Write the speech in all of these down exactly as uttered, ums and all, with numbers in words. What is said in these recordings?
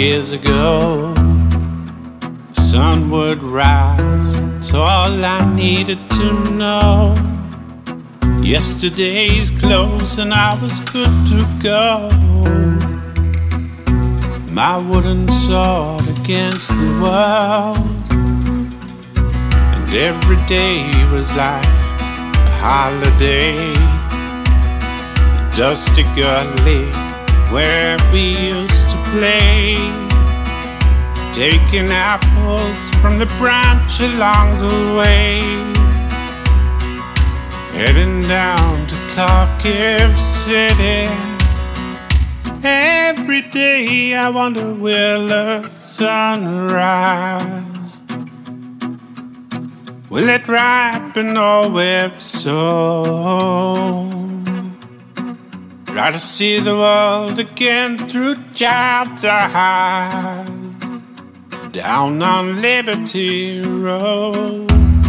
Years ago, the sun would rise. That's all I needed to know. Yesterday's close and I was good to go. My wooden sword against the world, and every day was like a holiday. The dusty gully where we used to play, taking apples from the branch along the way, heading down to Kharkiv City. Every day I wonder will the sun rise? Will it ripen all we've sown? Try to see the world again through child's eyes, down on Liberty Road.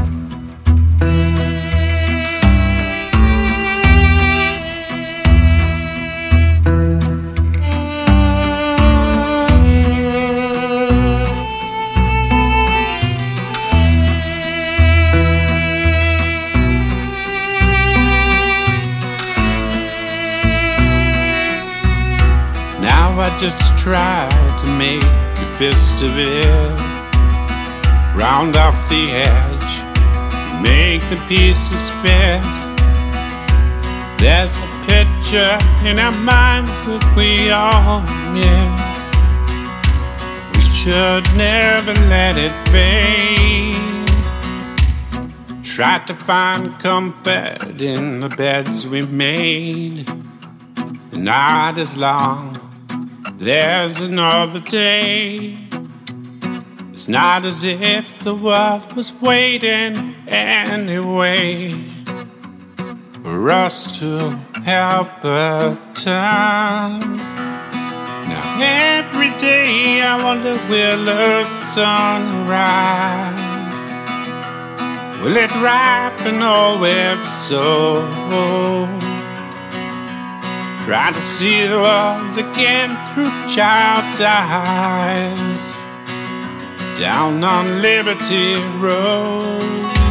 Now I just try to make a fist of it, round off the edge, make the pieces fit. There's a picture in our minds that we all miss. We should never let it fade. Try to find comfort in the beds we made. The night is long, there's another day. It's not as if the world was waiting anyway for us to help her turn. Now every day I wonder will the sun rise? Will it ripen all we've sown? Try to see the world again through child's eyes, down on Liberty Road.